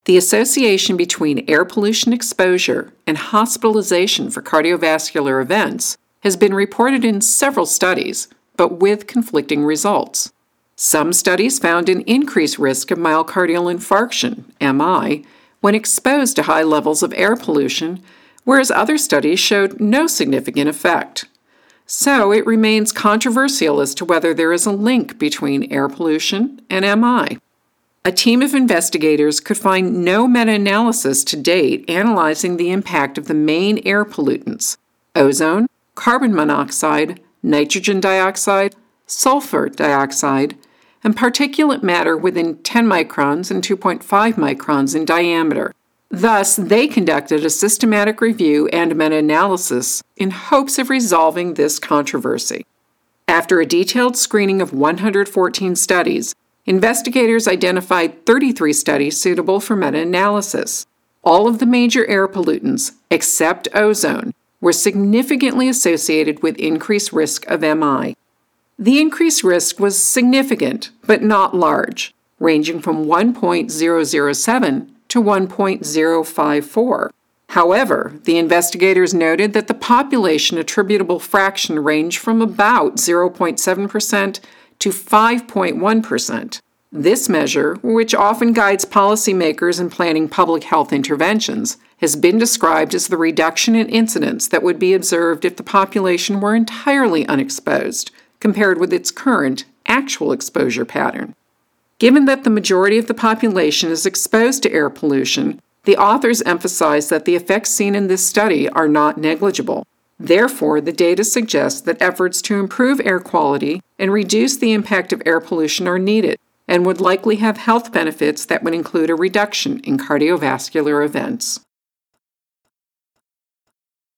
The association between air pollution exposure and hospitalization for cardiovascular events has been reported in several studies, but with conflicting results. Some studies found an increased risk of myocardial infarction, MI, when exposed to high levels of air pollution, whereas other studies showed no significant effect. So it remains controversial as to whether there is a link between air pollution and MI. A team of investigators could find no meta-analysis to date analyzing the impact of the main air pollutants, ozone, carbon monoxide, nitrogen dioxide, sulfur dioxide, and particulate matter within 10 microns and 2.5 microns in diameter. Thus, they conducted a systematic review and meta-analysis in hopes of resolving this controversy. After a detailed screening of 114 studies, investigators identified 33 studies suitable for meta-analysis. All of the major air pollutants, except ozone, were significantly associated with increased risk of MI. The increased risk was significant, but not large, ranging from 1.007 to 1.054. However, the investigators noted that the population attributable fraction ranged from about 0.7% to 5.1%. This measure, which often guides policymakers in planning public health interventions, has been described as the reduction in incidence that would be observed if the population were entirely unexposed, compared with its current actual exposure pattern. Given that the majority of the population is exposed to air pollution, the authors emphasize that the effects seen in this study are not negligible. Therefore, the data suggests that efforts to improve air quality and reduce the impact of air pollution are needed and would likely have health benefits that would include a reduction in cardiovascular events.